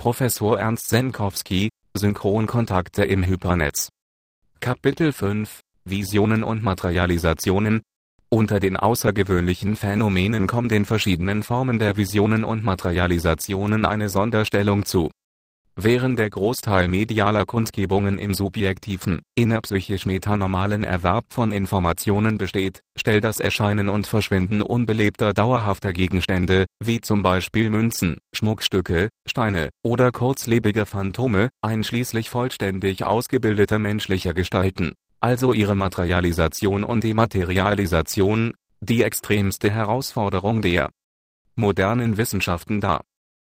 Professor Ernst Senkowski, Synchronkontakte im Hypernetz. Kapitel 5 – Visionen und Materialisationen. Unter den außergewöhnlichen Phänomenen kommt den verschiedenen Formen der Visionen und Materialisationen eine Sonderstellung zu. Während der Großteil medialer Kundgebungen im subjektiven, innerpsychisch-metanormalen Erwerb von Informationen besteht, stellt das Erscheinen und Verschwinden unbelebter dauerhafter Gegenstände, wie zum Beispiel Münzen, Schmuckstücke, Steine oder kurzlebige Phantome, einschließlich vollständig ausgebildeter menschlicher Gestalten, also ihre Materialisation und Dematerialisation, die extremste Herausforderung der modernen Wissenschaften dar.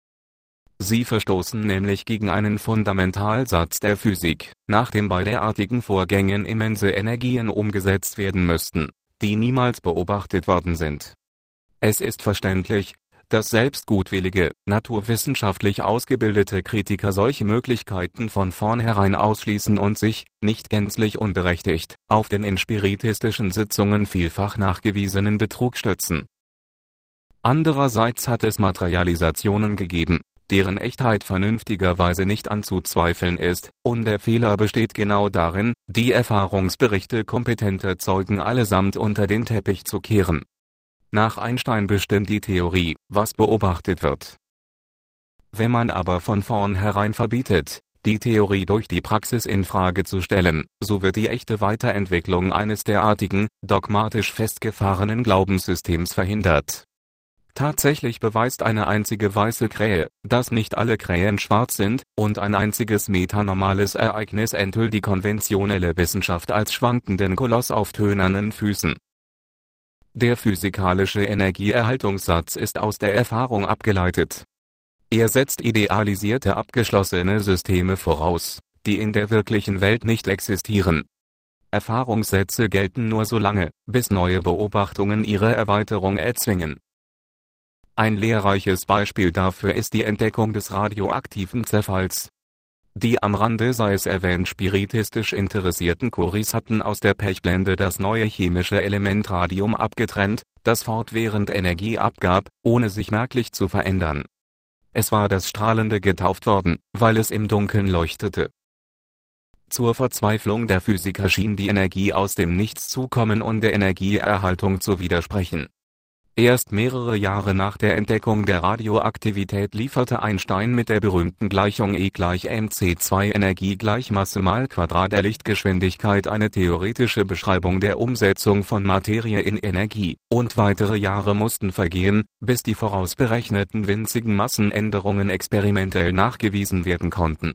Sie verstoßen nämlich gegen einen Fundamentalsatz der Physik, nach dem bei derartigen Vorgängen immense Energien umgesetzt werden müssten, die niemals beobachtet worden sind. Es ist verständlich, dass selbst gutwillige, naturwissenschaftlich ausgebildete Kritiker solche Möglichkeiten von vornherein ausschließen und sich, nicht gänzlich unberechtigt, auf den in spiritistischen Sitzungen vielfach nachgewiesenen Betrug stützen. Andererseits hat es Materialisationen gegeben, deren Echtheit vernünftigerweise nicht anzuzweifeln ist, und der Fehler besteht genau darin, die Erfahrungsberichte kompetenter Zeugen allesamt unter den Teppich zu kehren. Nach Einstein bestimmt die Theorie, was beobachtet wird. Wenn man aber von vornherein verbietet, die Theorie durch die Praxis in Frage zu stellen, so wird die echte Weiterentwicklung eines derartigen, dogmatisch festgefahrenen Glaubenssystems verhindert. Tatsächlich beweist eine einzige weiße Krähe, dass nicht alle Krähen schwarz sind, und ein einziges metanormales Ereignis enthüllt die konventionelle Wissenschaft als schwankenden Koloss auf tönernen Füßen. Der physikalische Energieerhaltungssatz ist aus der Erfahrung abgeleitet. Er setzt idealisierte abgeschlossene Systeme voraus, die in der wirklichen Welt nicht existieren. Erfahrungssätze gelten nur so lange, bis neue Beobachtungen ihre Erweiterung erzwingen. Ein lehrreiches Beispiel dafür ist die Entdeckung des radioaktiven Zerfalls. Die am Rande sei es erwähnt spiritistisch interessierten Kuris hatten aus der Pechblende das neue chemische Element Radium abgetrennt, das fortwährend Energie abgab, ohne sich merklich zu verändern. Es war das Strahlende getauft worden, weil es im Dunkeln leuchtete. Zur Verzweiflung der Physiker schien die Energie aus dem Nichts zu kommen und der Energieerhaltung zu widersprechen. Erst mehrere Jahre nach der Entdeckung der Radioaktivität lieferte Einstein mit der berühmten Gleichung E = mc2 Energie = Masse mal Quadrat der Lichtgeschwindigkeit eine theoretische Beschreibung der Umsetzung von Materie in Energie, und weitere Jahre mussten vergehen, bis die vorausberechneten winzigen Massenänderungen experimentell nachgewiesen werden konnten.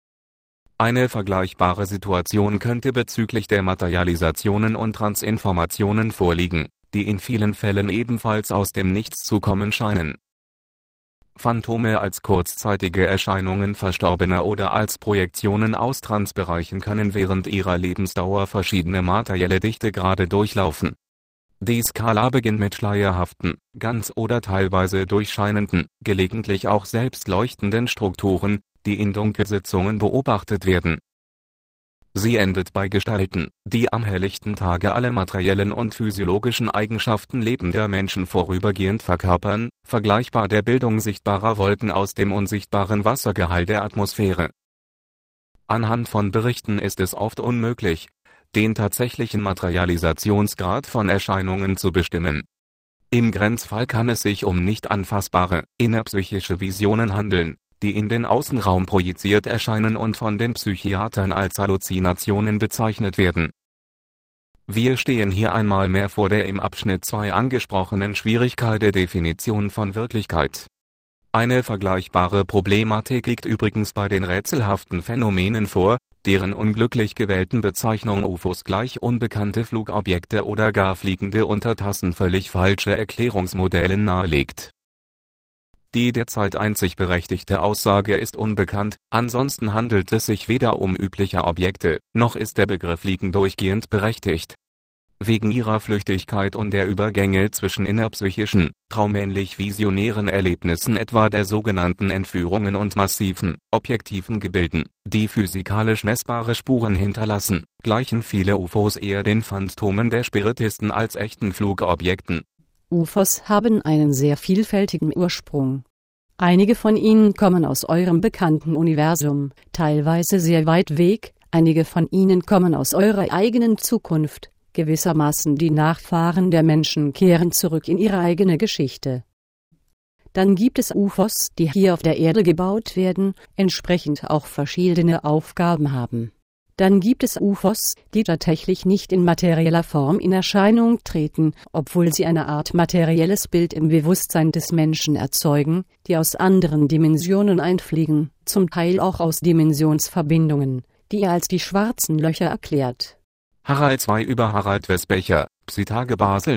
Eine vergleichbare Situation könnte bezüglich der Materialisationen und Transinformationen vorliegen, die in vielen Fällen ebenfalls aus dem Nichts zu kommen scheinen. Phantome als kurzzeitige Erscheinungen Verstorbener oder als Projektionen aus Transbereichen können während ihrer Lebensdauer verschiedene materielle Dichtegrade durchlaufen. Die Skala beginnt mit schleierhaften, ganz oder teilweise durchscheinenden, gelegentlich auch selbstleuchtenden Strukturen, die in Dunkelsitzungen beobachtet werden. Sie endet bei Gestalten, die am helllichten Tage alle materiellen und physiologischen Eigenschaften lebender Menschen vorübergehend verkörpern, vergleichbar der Bildung sichtbarer Wolken aus dem unsichtbaren Wassergehalt der Atmosphäre. Anhand von Berichten ist es oft unmöglich, den tatsächlichen Materialisationsgrad von Erscheinungen zu bestimmen. Im Grenzfall kann es sich um nicht anfassbare, innerpsychische Visionen handeln, die in den Außenraum projiziert erscheinen und von den Psychiatern als Halluzinationen bezeichnet werden. Wir stehen hier einmal mehr vor der im Abschnitt 2 angesprochenen Schwierigkeit der Definition von Wirklichkeit. Eine vergleichbare Problematik liegt übrigens bei den rätselhaften Phänomenen vor, deren unglücklich gewählten Bezeichnung UFOs gleich unbekannte Flugobjekte oder gar fliegende Untertassen völlig falsche Erklärungsmodellen nahelegt. Die derzeit einzig berechtigte Aussage ist unbekannt, ansonsten handelt es sich weder um übliche Objekte, noch ist der Begriff Fliegen durchgehend berechtigt. Wegen ihrer Flüchtigkeit und der Übergänge zwischen innerpsychischen, traumähnlich visionären Erlebnissen etwa der sogenannten Entführungen und massiven, objektiven Gebilden, die physikalisch messbare Spuren hinterlassen, gleichen viele UFOs eher den Phantomen der Spiritisten als echten Flugobjekten. UFOs haben einen sehr vielfältigen Ursprung. Einige von ihnen kommen aus eurem bekannten Universum, teilweise sehr weit weg, einige von ihnen kommen aus eurer eigenen Zukunft, gewissermaßen die Nachfahren der Menschen kehren zurück in ihre eigene Geschichte. Dann gibt es UFOs, die hier auf der Erde gebaut werden, entsprechend auch verschiedene Aufgaben haben. Dann gibt es UFOs, die tatsächlich nicht in materieller Form in Erscheinung treten, obwohl sie eine Art materielles Bild im Bewusstsein des Menschen erzeugen, die aus anderen Dimensionen einfliegen, zum Teil auch aus Dimensionsverbindungen, die er als die schwarzen Löcher erklärt. Harald 2 über Harald Wesbecher, Psytage Basel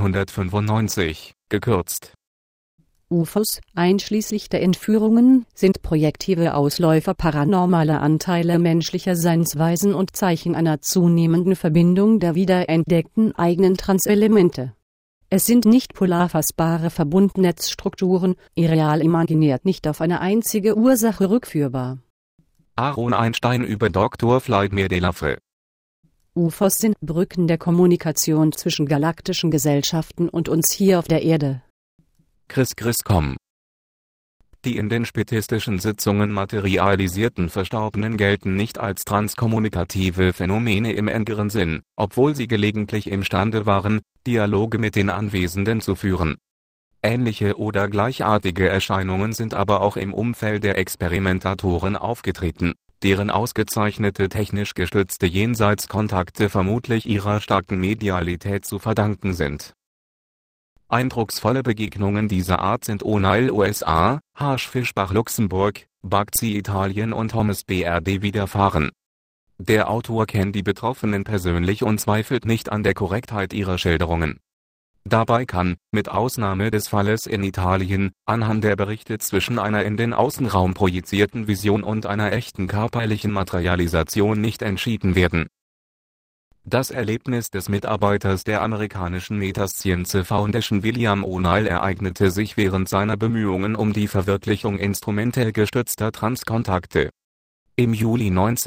1995, gekürzt. UFOs, einschließlich der Entführungen, sind projektive Ausläufer paranormaler Anteile menschlicher Seinsweisen und Zeichen einer zunehmenden Verbindung der wiederentdeckten eigenen Transelemente. Es sind nicht polar fassbare Verbundnetzstrukturen, irreal imaginiert, nicht auf eine einzige Ursache rückführbar. Aaron Einstein über Dr. Vladimir Delaffe. UFOs sind Brücken der Kommunikation zwischen galaktischen Gesellschaften und uns hier auf der Erde. Chris Com. Die in den spiritistischen Sitzungen materialisierten Verstorbenen gelten nicht als transkommunikative Phänomene im engeren Sinn, obwohl sie gelegentlich imstande waren, Dialoge mit den Anwesenden zu führen. Ähnliche oder gleichartige Erscheinungen sind aber auch im Umfeld der Experimentatoren aufgetreten, deren ausgezeichnete technisch gestützte Jenseitskontakte vermutlich ihrer starken Medialität zu verdanken sind. Eindrucksvolle Begegnungen dieser Art sind O'Neill USA, Harsch Fischbach Luxemburg, Bagzi Italien und Thomas BRD widerfahren. Der Autor kennt die Betroffenen persönlich und zweifelt nicht an der Korrektheit ihrer Schilderungen. Dabei kann, mit Ausnahme des Falles in Italien, anhand der Berichte zwischen einer in den Außenraum projizierten Vision und einer echten körperlichen Materialisation nicht entschieden werden. Das Erlebnis des Mitarbeiters der amerikanischen Metascience Foundation William O'Neill ereignete sich während seiner Bemühungen um die Verwirklichung instrumentell gestützter Transkontakte. Im Juli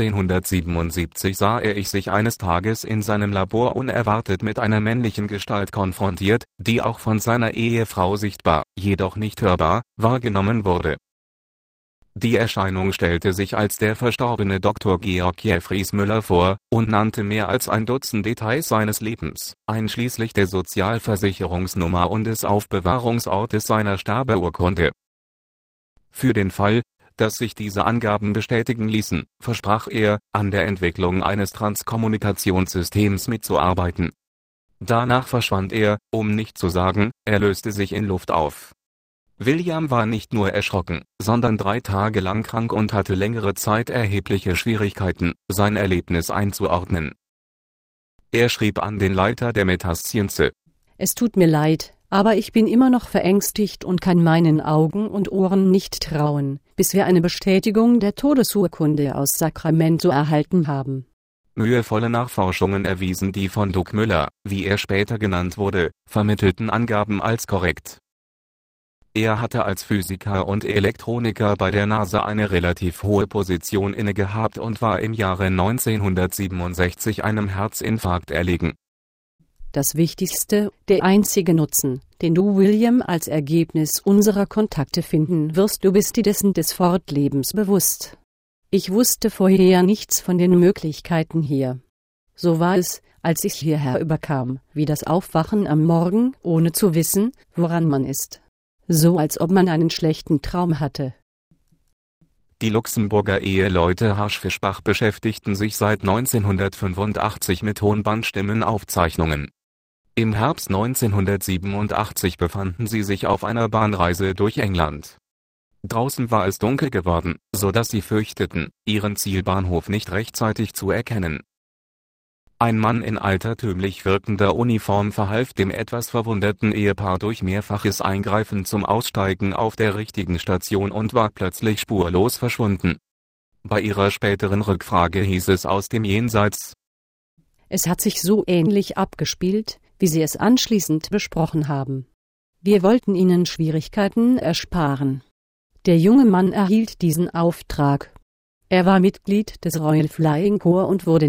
1977 sah er sich eines Tages in seinem Labor unerwartet mit einer männlichen Gestalt konfrontiert, die auch von seiner Ehefrau sichtbar, jedoch nicht hörbar, wahrgenommen wurde. Die Erscheinung stellte sich als der verstorbene Dr. Georg Jeffries Müller vor, und nannte mehr als ein Dutzend Details seines Lebens, einschließlich der Sozialversicherungsnummer und des Aufbewahrungsortes seiner Sterbeurkunde. Für den Fall, dass sich diese Angaben bestätigen ließen, versprach er, an der Entwicklung eines Transkommunikationssystems mitzuarbeiten. Danach verschwand er, um nicht zu sagen, er löste sich in Luft auf. William war nicht nur erschrocken, sondern 3 Tage lang krank und hatte längere Zeit erhebliche Schwierigkeiten, sein Erlebnis einzuordnen. Er schrieb an den Leiter der Metascience: Es tut mir leid, aber ich bin immer noch verängstigt und kann meinen Augen und Ohren nicht trauen, bis wir eine Bestätigung der Todesurkunde aus Sacramento erhalten haben. Mühevolle Nachforschungen erwiesen die von Doug Müller, wie er später genannt wurde, vermittelten Angaben als korrekt. Er hatte als Physiker und Elektroniker bei der NASA eine relativ hohe Position innegehabt und war im Jahre 1967 einem Herzinfarkt erlegen. Das Wichtigste, der einzige Nutzen, den du, William, als Ergebnis unserer Kontakte finden wirst, du bist dir dessen des Fortlebens bewusst. Ich wusste vorher nichts von den Möglichkeiten hier. So war es, als ich hierher überkam, wie das Aufwachen am Morgen, ohne zu wissen, woran man ist. So als ob man einen schlechten Traum hatte. Die Luxemburger Eheleute Harsch-Fischbach beschäftigten sich seit 1985 mit Tonbandstimmenaufzeichnungen. Im Herbst 1987 befanden sie sich auf einer Bahnreise durch England. Draußen war es dunkel geworden, so dass sie fürchteten, ihren Zielbahnhof nicht rechtzeitig zu erkennen. Ein Mann in altertümlich wirkender Uniform verhalf dem etwas verwunderten Ehepaar durch mehrfaches Eingreifen zum Aussteigen auf der richtigen Station und war plötzlich spurlos verschwunden. Bei ihrer späteren Rückfrage hieß es aus dem Jenseits: Es hat sich so ähnlich abgespielt, wie Sie es anschließend besprochen haben. Wir wollten Ihnen Schwierigkeiten ersparen. Der junge Mann erhielt diesen Auftrag. Er war Mitglied des Royal Flying Corps und wurde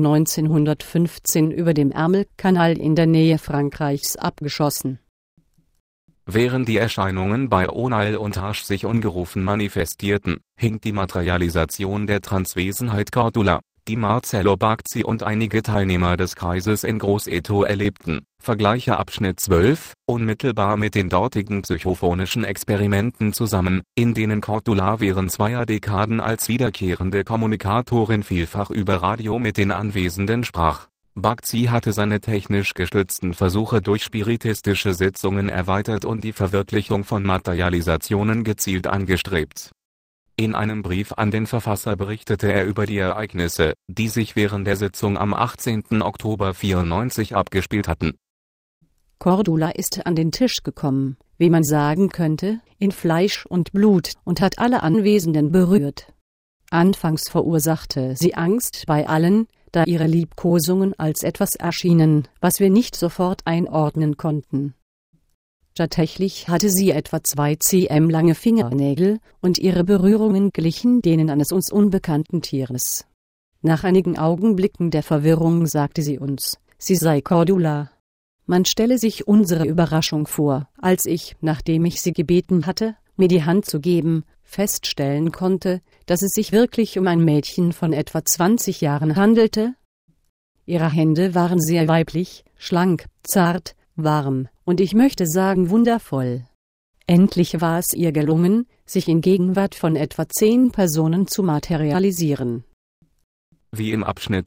1915 über dem Ärmelkanal in der Nähe Frankreichs abgeschossen. Während die Erscheinungen bei O'Neill und Harsh sich ungerufen manifestierten, hinkt die Materialisation der Transwesenheit Cordula, die Marcello Bagzi und einige Teilnehmer des Kreises in Grosseto erlebten. Vergleiche Abschnitt 12, unmittelbar mit den dortigen psychophonischen Experimenten zusammen, in denen Cordula während 2 Dekaden als wiederkehrende Kommunikatorin vielfach über Radio mit den Anwesenden sprach. Bagzi hatte seine technisch gestützten Versuche durch spiritistische Sitzungen erweitert und die Verwirklichung von Materialisationen gezielt angestrebt. In einem Brief an den Verfasser berichtete er über die Ereignisse, die sich während der Sitzung am 18. Oktober 94 abgespielt hatten. Cordula ist an den Tisch gekommen, wie man sagen könnte, in Fleisch und Blut und hat alle Anwesenden berührt. Anfangs verursachte sie Angst bei allen, da ihre Liebkosungen als etwas erschienen, was wir nicht sofort einordnen konnten. Tatsächlich hatte sie etwa 2 cm lange Fingernägel, und ihre Berührungen glichen denen eines uns unbekannten Tieres. Nach einigen Augenblicken der Verwirrung sagte sie uns, sie sei Cordula. Man stelle sich unsere Überraschung vor, als ich, nachdem ich sie gebeten hatte, mir die Hand zu geben, feststellen konnte, dass es sich wirklich um ein Mädchen von etwa 20 Jahren handelte. Ihre Hände waren sehr weiblich, schlank, zart, warm, und ich möchte sagen wundervoll. Endlich war es ihr gelungen, sich in Gegenwart von etwa 10 Personen zu materialisieren. Wie im Abschnitt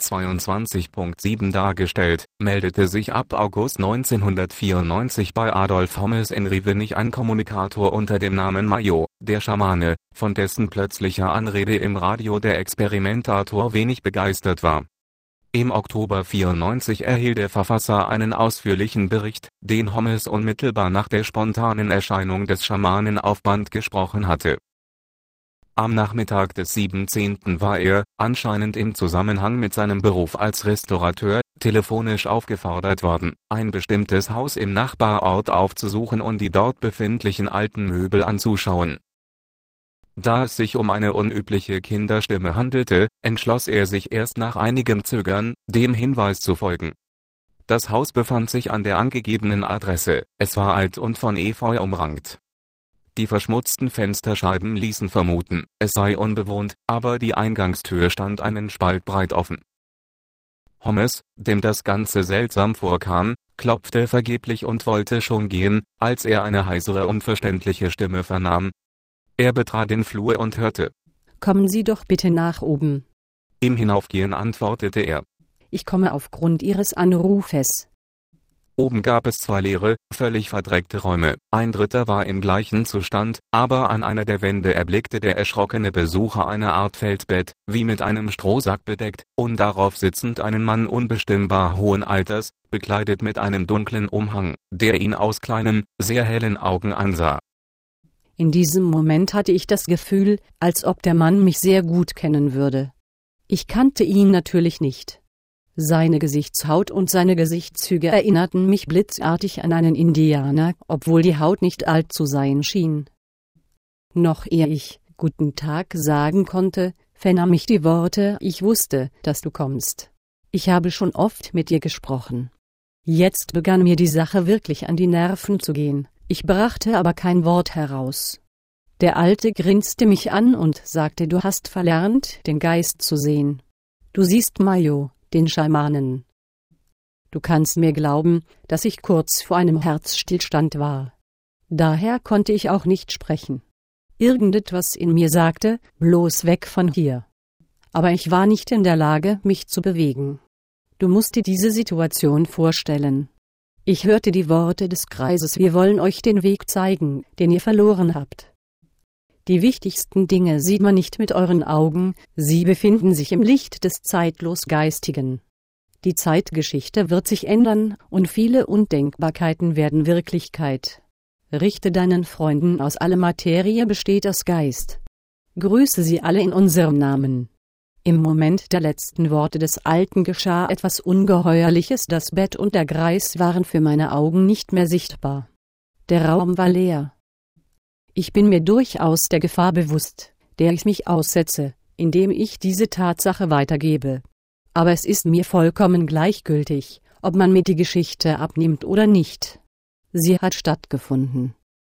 22.7 dargestellt, meldete sich ab August 1994 bei Adolf Hommes in Rievenich ein Kommunikator unter dem Namen Mayo, der Schamane, von dessen plötzlicher Anrede im Radio der Experimentator wenig begeistert war. Im Oktober 94 erhielt der Verfasser einen ausführlichen Bericht, den Hommes unmittelbar nach der spontanen Erscheinung des Schamanen auf Band gesprochen hatte. Am Nachmittag des 17. war er, anscheinend im Zusammenhang mit seinem Beruf als Restaurateur, telefonisch aufgefordert worden, ein bestimmtes Haus im Nachbarort aufzusuchen und die dort befindlichen alten Möbel anzuschauen. Da es sich um eine unübliche Kinderstimme handelte, entschloss er sich erst nach einigem Zögern, dem Hinweis zu folgen. Das Haus befand sich an der angegebenen Adresse, es war alt und von Efeu umrankt. Die verschmutzten Fensterscheiben ließen vermuten, es sei unbewohnt, aber die Eingangstür stand einen Spalt breit offen. Hommes, dem das Ganze seltsam vorkam, klopfte vergeblich und wollte schon gehen, als er eine heisere unverständliche Stimme vernahm. Er betrat den Flur und hörte: »Kommen Sie doch bitte nach oben.« Im Hinaufgehen antwortete er: »Ich komme aufgrund Ihres Anrufes.« Oben gab es 2 leere, völlig verdreckte Räume, ein dritter war im gleichen Zustand, aber an einer der Wände erblickte der erschrockene Besucher eine Art Feldbett, wie mit einem Strohsack bedeckt, und darauf sitzend einen Mann unbestimmbar hohen Alters, bekleidet mit einem dunklen Umhang, der ihn aus kleinen, sehr hellen Augen ansah. In diesem Moment hatte ich das Gefühl, als ob der Mann mich sehr gut kennen würde. Ich kannte ihn natürlich nicht. Seine Gesichtshaut und seine Gesichtszüge erinnerten mich blitzartig an einen Indianer, obwohl die Haut nicht alt zu sein schien. Noch ehe ich »Guten Tag« sagen konnte, vernahm ich die Worte: »Ich wusste, dass du kommst. Ich habe schon oft mit dir gesprochen.« Jetzt begann mir die Sache wirklich an die Nerven zu gehen, ich brachte aber kein Wort heraus. Der Alte grinste mich an und sagte: »Du hast verlernt, den Geist zu sehen. Du siehst Mayo, den Schamanen.« Du kannst mir glauben, dass ich kurz vor einem Herzstillstand war. Daher konnte ich auch nicht sprechen. Irgendetwas in mir sagte: bloß weg von hier. Aber ich war nicht in der Lage, mich zu bewegen. Du musst dir diese Situation vorstellen. Ich hörte die Worte des Kreises: wir wollen euch den Weg zeigen, den ihr verloren habt. Die wichtigsten Dinge sieht man nicht mit euren Augen, sie befinden sich im Licht des zeitlos Geistigen. Die Zeitgeschichte wird sich ändern, und viele Undenkbarkeiten werden Wirklichkeit. Richte deinen Freunden aus: alle Materie besteht aus Geist. Grüße sie alle in unserem Namen. Im Moment der letzten Worte des Alten geschah etwas Ungeheuerliches. Das Bett und der Greis waren für meine Augen nicht mehr sichtbar. Der Raum war leer. Ich bin mir durchaus der Gefahr bewusst, der ich mich aussetze, indem ich diese Tatsache weitergebe. Aber es ist mir vollkommen gleichgültig, ob man mir die Geschichte abnimmt oder nicht. Sie hat stattgefunden.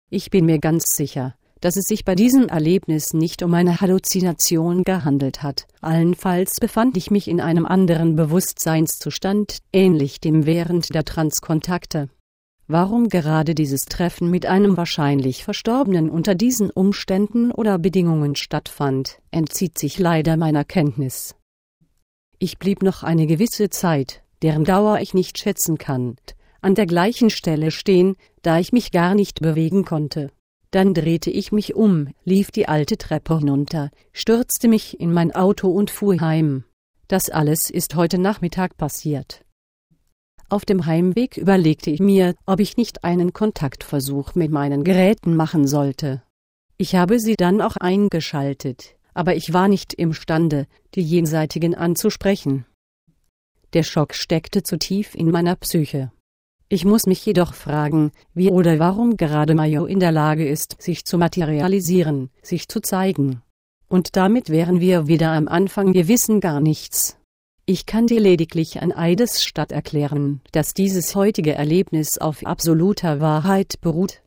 Ich bin mir ganz sicher, dass es sich bei diesem Erlebnis nicht um eine Halluzination gehandelt hat. Allenfalls befand ich mich in einem anderen Bewusstseinszustand, ähnlich dem während der Transkontakte. Warum gerade dieses Treffen mit einem wahrscheinlich Verstorbenen unter diesen Umständen oder Bedingungen stattfand, entzieht sich leider meiner Kenntnis. Ich blieb noch eine gewisse Zeit, deren Dauer ich nicht schätzen kann, an der gleichen Stelle stehen, da ich mich gar nicht bewegen konnte. Dann drehte ich mich um, lief die alte Treppe hinunter, stürzte mich in mein Auto und fuhr heim. Das alles ist heute Nachmittag passiert. Auf dem Heimweg überlegte ich mir, ob ich nicht einen Kontaktversuch mit meinen Geräten machen sollte. Ich habe sie dann auch eingeschaltet, aber ich war nicht imstande, die Jenseitigen anzusprechen. Der Schock steckte zu tief in meiner Psyche. Ich muss mich jedoch fragen, wie oder warum gerade Mayo in der Lage ist, sich zu materialisieren, sich zu zeigen. Und damit wären wir wieder am Anfang, wir wissen gar nichts. Ich kann dir lediglich an Eidesstatt erklären, dass dieses heutige Erlebnis auf absoluter Wahrheit beruht.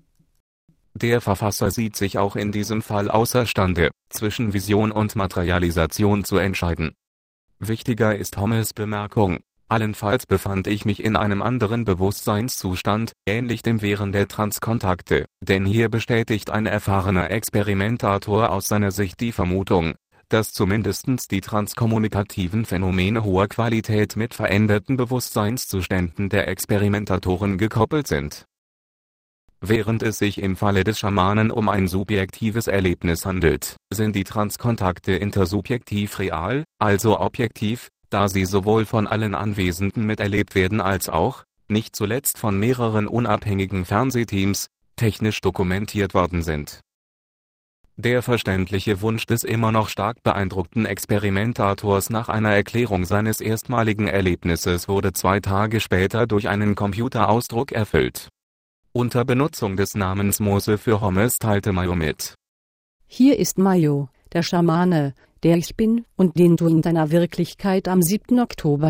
Der Verfasser sieht sich auch in diesem Fall außerstande, zwischen Vision und Materialisation zu entscheiden. Wichtiger ist Hommes Bemerkung: Allenfalls befand ich mich in einem anderen Bewusstseinszustand, ähnlich dem während der Transkontakte, denn hier bestätigt ein erfahrener Experimentator aus seiner Sicht die Vermutung, dass zumindest die transkommunikativen Phänomene hoher Qualität mit veränderten Bewusstseinszuständen der Experimentatoren gekoppelt sind. Während es sich im Falle des Schamanen um ein subjektives Erlebnis handelt, sind die Transkontakte intersubjektiv real, also objektiv, da sie sowohl von allen Anwesenden miterlebt werden als auch, nicht zuletzt von mehreren unabhängigen Fernsehteams, technisch dokumentiert worden sind. Der verständliche Wunsch des immer noch stark beeindruckten Experimentators nach einer Erklärung seines erstmaligen Erlebnisses wurde 2 Tage später durch einen Computerausdruck erfüllt. Unter Benutzung des Namens Mose für Hommes teilte Mayo mit: Hier ist Mayo, der Schamane, der ich bin und den du in deiner Wirklichkeit am 7. Oktober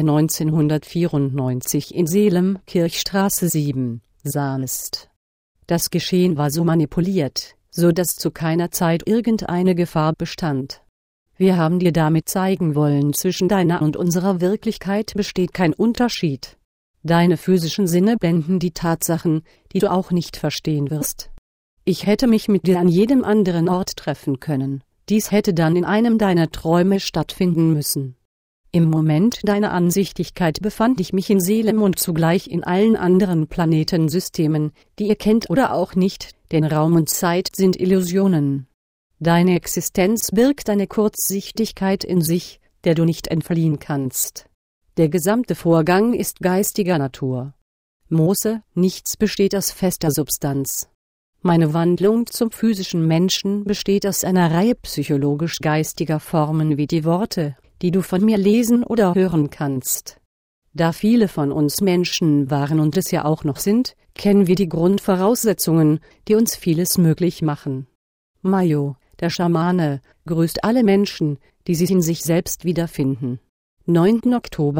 1994 in Selem, Kirchstraße 7, sahst. Das Geschehen war so manipuliert, so dass zu keiner Zeit irgendeine Gefahr bestand. Wir haben dir damit zeigen wollen, zwischen deiner und unserer Wirklichkeit besteht kein Unterschied. Deine physischen Sinne blenden die Tatsachen, die du auch nicht verstehen wirst. Ich hätte mich mit dir an jedem anderen Ort treffen können. Dies hätte dann in einem deiner Träume stattfinden müssen. Im Moment deiner Ansichtigkeit befand ich mich in Selem und zugleich in allen anderen Planetensystemen, die ihr kennt oder auch nicht, denn Raum und Zeit sind Illusionen. Deine Existenz birgt eine Kurzsichtigkeit in sich, der du nicht entfliehen kannst. Der gesamte Vorgang ist geistiger Natur. Mose, nichts besteht aus fester Substanz. Meine Wandlung zum physischen Menschen besteht aus einer Reihe psychologisch-geistiger Formen wie die Worte, die du von mir lesen oder hören kannst. Da viele von uns Menschen waren und es ja auch noch sind, kennen wir die Grundvoraussetzungen, die uns vieles möglich machen. Mayo, der Schamane, grüßt alle Menschen, die sich in sich selbst wiederfinden. 9. Oktober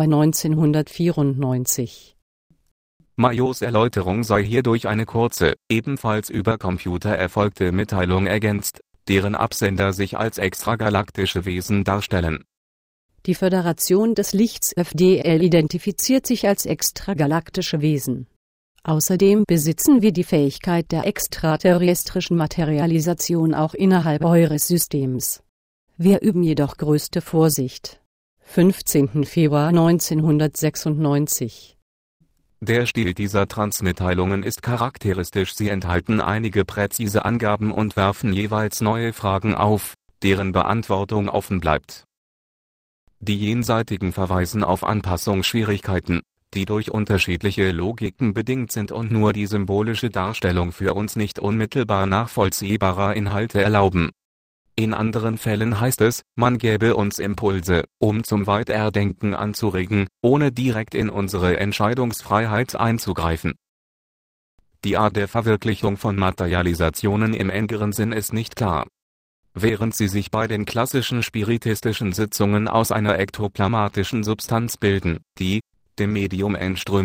1994. Mayos Erläuterung sei hier durch eine kurze, ebenfalls über Computer erfolgte Mitteilung ergänzt, deren Absender sich als extragalaktische Wesen darstellen. Die Föderation des Lichts FDL identifiziert sich als extragalaktische Wesen. Außerdem besitzen wir die Fähigkeit der extraterrestrischen Materialisation auch innerhalb eures Systems. Wir üben jedoch größte Vorsicht. 15. Februar 1996. Der Stil dieser Transmitteilungen ist charakteristisch, sie enthalten einige präzise Angaben und werfen jeweils neue Fragen auf, deren Beantwortung offen bleibt. Die Jenseitigen verweisen auf Anpassungsschwierigkeiten, die durch unterschiedliche Logiken bedingt sind und nur die symbolische Darstellung für uns nicht unmittelbar nachvollziehbarer Inhalte erlauben. In anderen Fällen heißt es, man gäbe uns Impulse, um zum Weiterdenken anzuregen, ohne direkt in unsere Entscheidungsfreiheit einzugreifen. Die Art der Verwirklichung von Materialisationen im engeren Sinn ist nicht klar. Während sie sich bei den klassischen spiritistischen Sitzungen aus einer ektoplasmatischen Substanz bilden, die, dem Medium entströmend,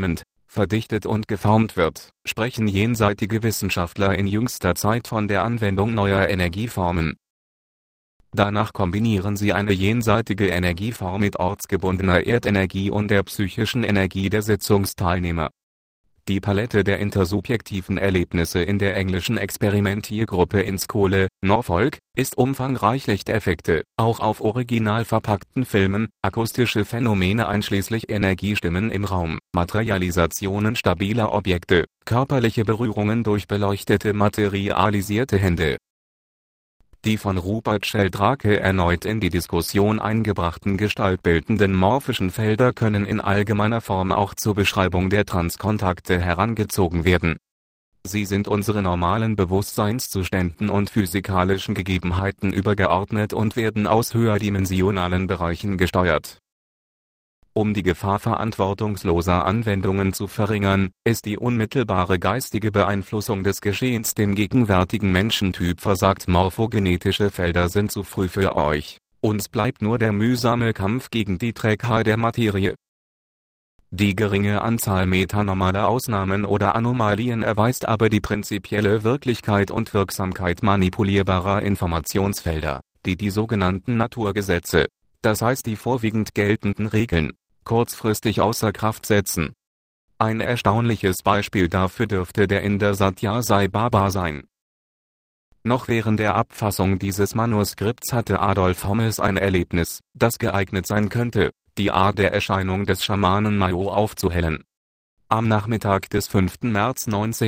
verdichtet und geformt wird, sprechen jenseitige Wissenschaftler in jüngster Zeit von der Anwendung neuer Energieformen. Danach kombinieren sie eine jenseitige Energieform mit ortsgebundener Erdenergie und der psychischen Energie der Sitzungsteilnehmer. Die Palette der intersubjektiven Erlebnisse in der englischen Experimentiergruppe in Skole, Norfolk, ist umfangreich. Lichteffekte, auch auf original verpackten Filmen, akustische Phänomene einschließlich Energiestimmen im Raum, Materialisationen stabiler Objekte, körperliche Berührungen durch beleuchtete materialisierte Hände. Die von Rupert Sheldrake erneut in die Diskussion eingebrachten gestaltbildenden morphischen Felder können in allgemeiner Form auch zur Beschreibung der Transkontakte herangezogen werden. Sie sind unseren normalen Bewusstseinszuständen und physikalischen Gegebenheiten übergeordnet und werden aus höherdimensionalen Bereichen gesteuert. Um die Gefahr verantwortungsloser Anwendungen zu verringern, ist die unmittelbare geistige Beeinflussung des Geschehens dem gegenwärtigen Menschentyp versagt. Morphogenetische Felder sind zu früh für euch. Uns bleibt nur der mühsame Kampf gegen die Trägheit der Materie. Die geringe Anzahl metanormaler Ausnahmen oder Anomalien erweist aber die prinzipielle Wirklichkeit und Wirksamkeit manipulierbarer Informationsfelder, die sogenannten Naturgesetze, das heißt die vorwiegend geltenden Regeln, kurzfristig außer Kraft setzen. Ein erstaunliches Beispiel dafür dürfte der Inder Satya Sai Baba sein. Noch während der Abfassung dieses Manuskripts hatte Adolf Holmes ein Erlebnis, das geeignet sein könnte, die Art der Erscheinung des Schamanen Myo aufzuhellen. Am Nachmittag des 5. März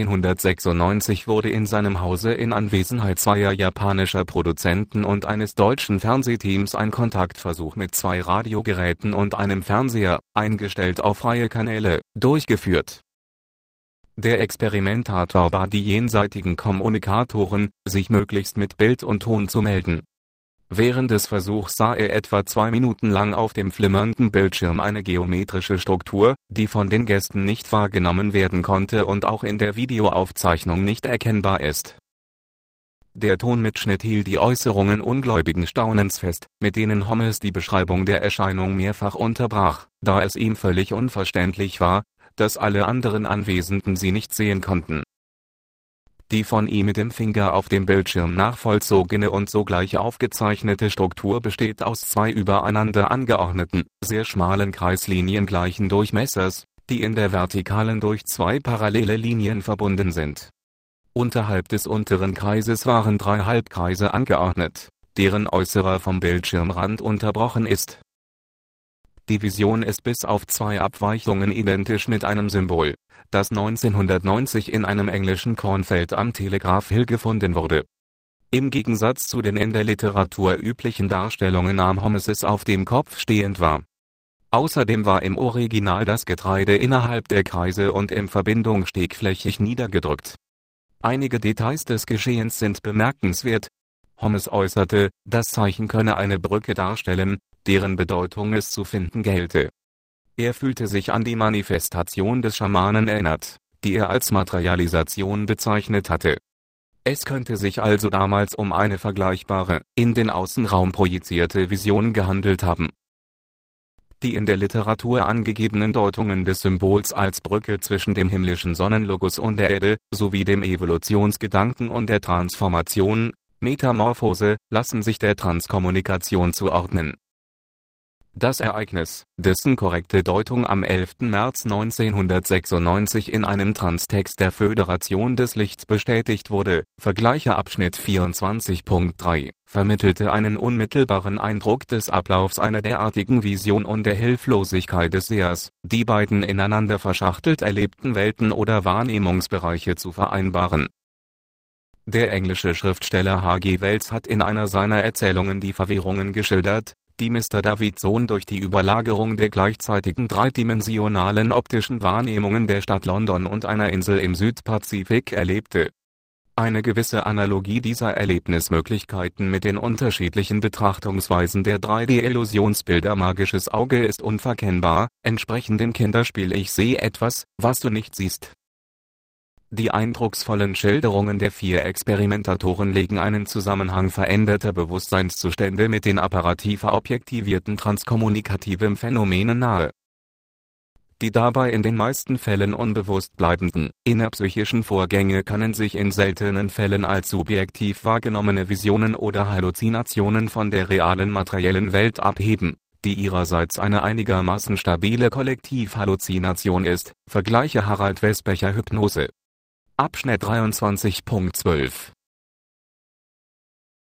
1996 wurde in seinem Hause in Anwesenheit zweier japanischer Produzenten und eines deutschen Fernsehteams ein Kontaktversuch mit zwei Radiogeräten und einem Fernseher, eingestellt auf freie Kanäle, durchgeführt. Der Experimentator bat die jenseitigen Kommunikatoren, sich möglichst mit Bild und Ton zu melden. Während des Versuchs sah er etwa 2 Minuten lang auf dem flimmernden Bildschirm eine geometrische Struktur, die von den Gästen nicht wahrgenommen werden konnte und auch in der Videoaufzeichnung nicht erkennbar ist. Der Tonmitschnitt hielt die Äußerungen ungläubigen Staunens fest, mit denen Holmes die Beschreibung der Erscheinung mehrfach unterbrach, da es ihm völlig unverständlich war, dass alle anderen Anwesenden sie nicht sehen konnten. Die von ihm mit dem Finger auf dem Bildschirm nachvollzogene und sogleich aufgezeichnete Struktur besteht aus 2 übereinander angeordneten, sehr schmalen Kreislinien gleichen Durchmessers, die in der Vertikalen durch 2 parallele Linien verbunden sind. Unterhalb des unteren Kreises waren 3 Halbkreise angeordnet, deren äußerer vom Bildschirmrand unterbrochen ist. Die Vision ist bis auf 2 Abweichungen identisch mit einem Symbol, das 1990 in einem englischen Kornfeld am Telegraph Hill gefunden wurde. Im Gegensatz zu den in der Literatur üblichen Darstellungen nahm Holmes es auf dem Kopf stehend wahr. Außerdem war im Original das Getreide innerhalb der Kreise und in Verbindung stegflächig niedergedrückt. Einige Details des Geschehens sind bemerkenswert. Holmes äußerte, das Zeichen könne eine Brücke darstellen, deren Bedeutung es zu finden gelte. Er fühlte sich an die Manifestation des Schamanen erinnert, die er als Materialisation bezeichnet hatte. Es könnte sich also damals um eine vergleichbare, in den Außenraum projizierte Vision gehandelt haben. Die in der Literatur angegebenen Deutungen des Symbols als Brücke zwischen dem himmlischen Sonnenlogos und der Erde, sowie dem Evolutionsgedanken und der Transformation, Metamorphose, lassen sich der Transkommunikation zuordnen. Das Ereignis, dessen korrekte Deutung am 11. März 1996 in einem Transtext der Föderation des Lichts bestätigt wurde, vergleiche Abschnitt 24.3, vermittelte einen unmittelbaren Eindruck des Ablaufs einer derartigen Vision und der Hilflosigkeit des Sehers, die beiden ineinander verschachtelt erlebten Welten oder Wahrnehmungsbereiche zu vereinbaren. Der englische Schriftsteller H. G. Wells hat in einer seiner Erzählungen die Verwirrungen geschildert, die Mr. Davidson durch die Überlagerung der gleichzeitigen dreidimensionalen optischen Wahrnehmungen der Stadt London und einer Insel im Südpazifik erlebte. Eine gewisse Analogie dieser Erlebnismöglichkeiten mit den unterschiedlichen Betrachtungsweisen der 3D-Illusionsbilder magisches Auge ist unverkennbar, entsprechend dem Kinderspiel Ich sehe etwas, was du nicht siehst. Die eindrucksvollen Schilderungen der 4 Experimentatoren legen einen Zusammenhang veränderter Bewusstseinszustände mit den apparativer objektivierten transkommunikativen Phänomenen nahe. Die dabei in den meisten Fällen unbewusst bleibenden innerpsychischen Vorgänge können sich in seltenen Fällen als subjektiv wahrgenommene Visionen oder Halluzinationen von der realen materiellen Welt abheben, die ihrerseits eine einigermaßen stabile Kollektivhalluzination ist. Vergleiche Harald Wesbecher Hypnose. Abschnitt 23.12